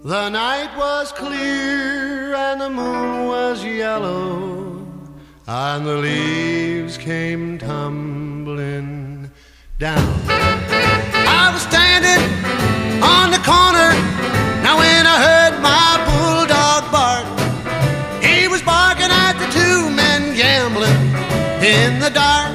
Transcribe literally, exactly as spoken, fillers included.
The night was clear and the moon was yellow, and the leaves came tumbling down. I was standing on the corner, now when I heard my bulldog bark, he was barking at the two men gambling in the dark.